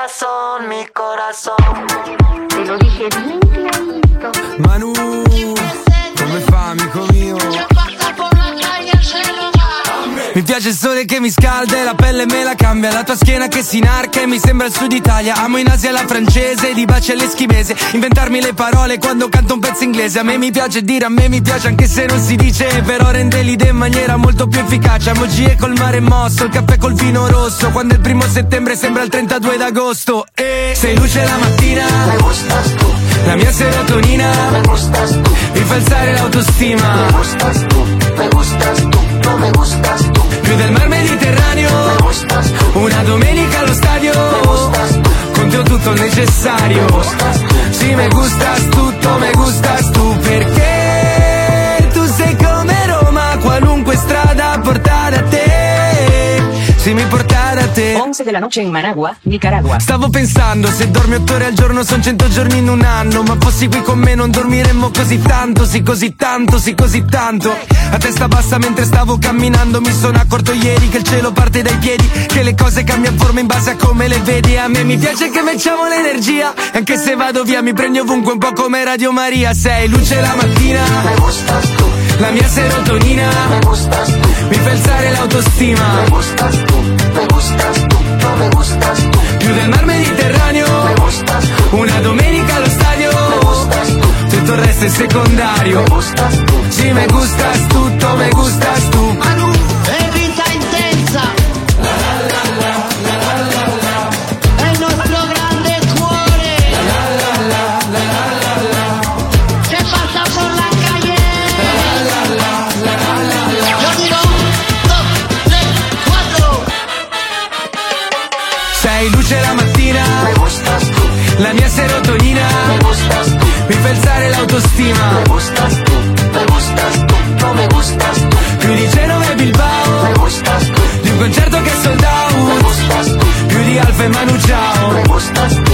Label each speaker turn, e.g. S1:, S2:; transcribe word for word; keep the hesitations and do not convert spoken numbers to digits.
S1: corazón, mi corazón.
S2: Te lo dije bien clarito.
S3: Manu, come fa, amico mio? Mi piace il sole che mi scalda e la pelle me la cambia. La tua schiena che si inarca e mi sembra il sud Italia. Amo in Asia la francese, di baci all'eschimese. Inventarmi le parole quando canto un pezzo inglese. A me mi piace dire, a me mi piace anche se non si dice. Però rende l'idea in maniera molto più efficace. Amo gie col mare mosso, il caffè col vino rosso. Quando è il primo settembre sembra il trentadue d'agosto. E sei luce la mattina,
S1: Me gustas tú,
S3: la mia serotonina,
S1: me gustas tú,
S3: mi fa alzare l'autostima.
S1: me gustas tú, me gustas tú, no me gustas tú.
S3: Più del mar Mediterraneo,
S1: Me gustas tú,
S3: una domenica allo stadio,
S1: me gustas tú,
S3: con te ho tutto il necessario.
S1: me gustas tú.
S3: Sì, me gustas tutto, me gustas tu, perché tu sei come Roma, qualunque strada porta da te, sì, mi porta da te.
S4: once de la noche en Managua, Nicaragua.
S3: Stavo pensando, se dormi otto ore al giorno son cento giorni in un anno. Ma fossi qui con me non dormiremmo così tanto, sì così tanto, sì così tanto. A testa bassa mentre stavo camminando mi sono accorto ieri che il cielo parte dai piedi, che le cose cambiano forma in base a come le vedi. A me mi piace che mettiamo l'energia, anche se vado via mi prendi ovunque un po' come Radio Maria. Sei luce la mattina,
S1: Me gustas tú,
S3: la mia serotonina,
S1: me gustas tú,
S3: mi fa alzare l'autostima.
S1: me gustas tú, me gustas tú, no me gustas tú.
S3: Più del mar Mediterraneo,
S1: Me gustas tú,
S3: una domenica allo stadio,
S1: me gustas tú,
S3: tutto il resto è secondario.
S1: me gustas tú.
S3: Sì, me gustas tutto, me gustas tu.
S5: Manu, è vita intensa. È il nostro grande cuore. Che passa por la calle. Yo digo, dos, tres, cuatro.
S3: Sei luce la mattina,
S1: Me gustas tú,
S3: la mia serotonina,
S1: me gustas tú,
S3: mi fa alzare l'autostima.
S1: me gustas tú, me gustas tú, no me gustas tú.
S3: Più di Genova e Bilbao,
S1: Me gustas tú,
S3: di un concerto che è sold
S1: me
S3: out,
S1: gustas tú,
S3: più di Alfa e Manu Ciao.
S1: me gustas tú,